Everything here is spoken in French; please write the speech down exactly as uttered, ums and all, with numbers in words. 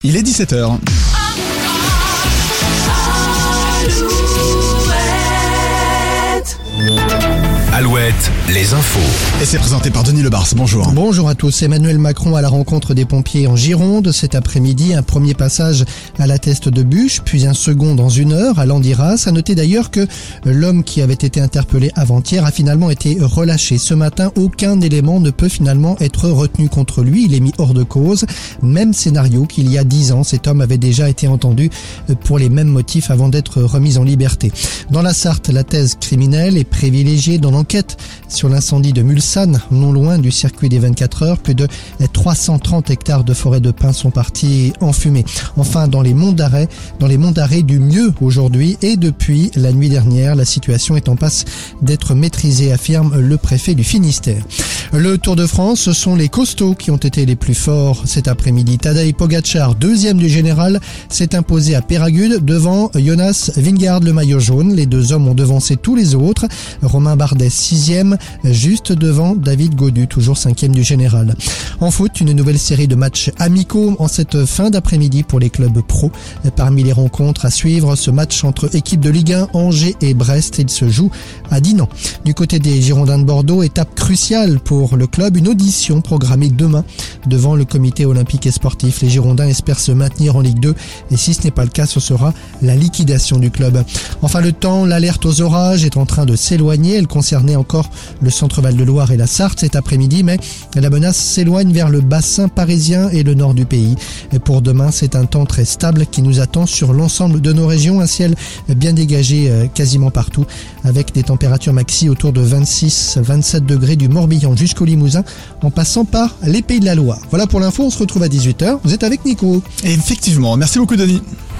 Il est dix-sept heures. Alouette, les infos. Et c'est présenté par Denis Lebars. Bonjour. Bonjour à tous. Emmanuel Macron à la rencontre des pompiers en Gironde cet après-midi. Un premier passage à la Teste de Buch, puis un second dans une heure à Landiras. À noter d'ailleurs que l'homme qui avait été interpellé avant-hier a finalement été relâché. Ce matin, aucun élément ne peut finalement être retenu contre lui. Il est mis hors de cause. Même scénario qu'il y a dix ans. Cet homme avait déjà été entendu pour les mêmes motifs avant d'être remis en liberté. Dans la Sarthe, la thèse criminelle est privilégiée dans l'enquête sur l'incendie de Mulsanne, non loin du circuit des vingt-quatre heures. Plus de trois cent trente hectares de forêt de pins sont partis en fumée. Enfin, dans les monts d'Arrée, dans les monts d'Arrée du mieux aujourd'hui et depuis la nuit dernière, la situation est en passe d'être maîtrisée, affirme le préfet du Finistère. Le Tour de France, ce sont les costauds qui ont été les plus forts cet après-midi. Tadej Pogačar, deuxième du général, s'est imposé à Péragude devant Jonas Vingegaard, le maillot jaune. Les deux hommes ont devancé tous les autres. Romain Bardet, sixième, juste devant David Gaudu, toujours cinquième du général. En foot, une nouvelle série de matchs amicaux en cette fin d'après-midi pour les clubs pro. Parmi les rencontres à suivre, ce match entre équipes de Ligue un, Angers et Brest, il se joue à Dinan. Du côté des Girondins de Bordeaux, étape cruciale pour le club, une audition programmée demain devant le comité olympique et sportif. Les Girondins espèrent se maintenir en Ligue deux et si ce n'est pas le cas, ce sera la liquidation du club. Enfin, le temps, l'alerte aux orages est en train de s'éloigner. Elle concernait encore le centre Val-de-Loire et la Sarthe cet après-midi, mais la menace s'éloigne vers le bassin parisien et le nord du pays. Et pour demain, c'est un temps très stable qui nous attend sur l'ensemble de nos régions. Un ciel bien dégagé quasiment partout, avec des températures maxi autour de vingt-six à vingt-sept degrés du Morbihan jusqu'au Limousin, en passant par les Pays de la Loire. Voilà pour l'info, on se retrouve à dix-huit heures. Vous êtes avec Nico. Et effectivement, merci beaucoup Denis.